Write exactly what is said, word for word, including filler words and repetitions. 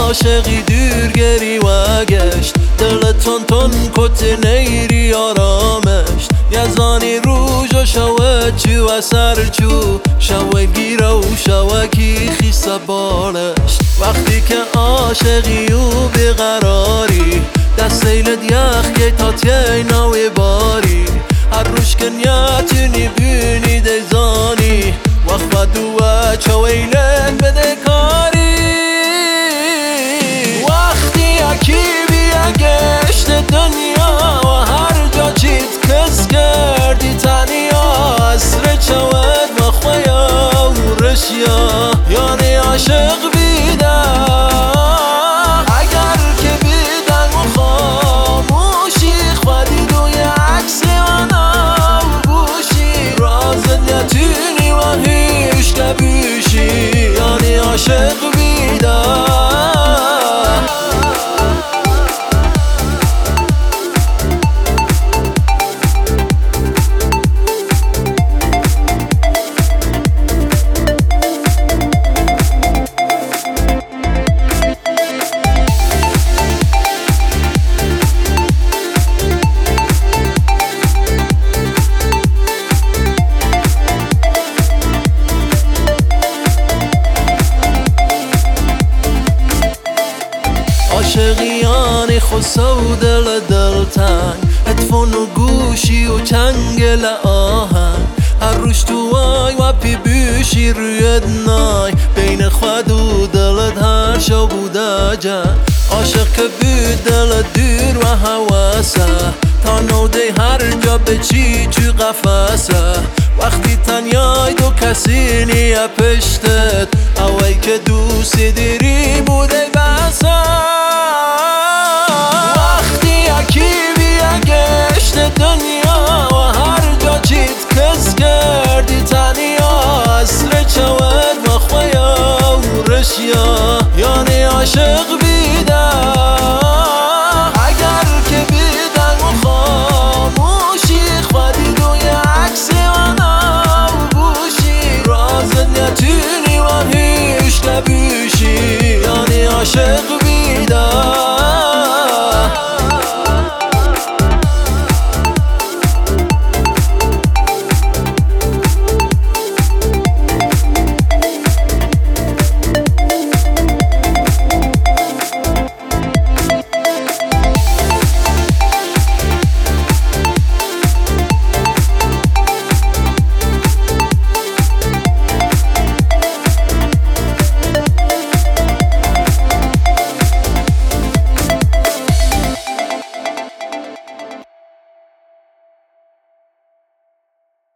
عاشقی دورگری و گشت دل تون تون کت نیری آرامش یزانی روش و شوه چو و سر چو شوه گیره و شوه کی خیسه بالش وقتی که عاشقی و بیقراری دست ایلد یخ که تا تیه نوی باری هر روش که نیتونی بینی دیزانی وقت بدو و چویلت بده کاری وقتی یکی بیا گشت دنیا و هر جا چیت کس کردی تنیا اسر چود و خویا و رشیا یعنی عاشق بیده اگر که بیدن و خاموشی خودی دوی عکس آنا و گوشی رازت نتونی و هیش کبیشی یعنی عاشق بیده عاشقیانی خسو دل دلتنگ اتفون و گوشی و چنگل آهنگ هر روش تو وای و پی بیشی روی دنای بین خود و دلت هر شو بوده جنگ عاشق که بود دل دور و حواسه تا نوده هر جا به چی چو قفسه وقتی تنیای دو کسی نیه پشتت اوی که دوستی دیری بوده بسه دنیا و هر جا چیت کس کردی تنیا اسر چو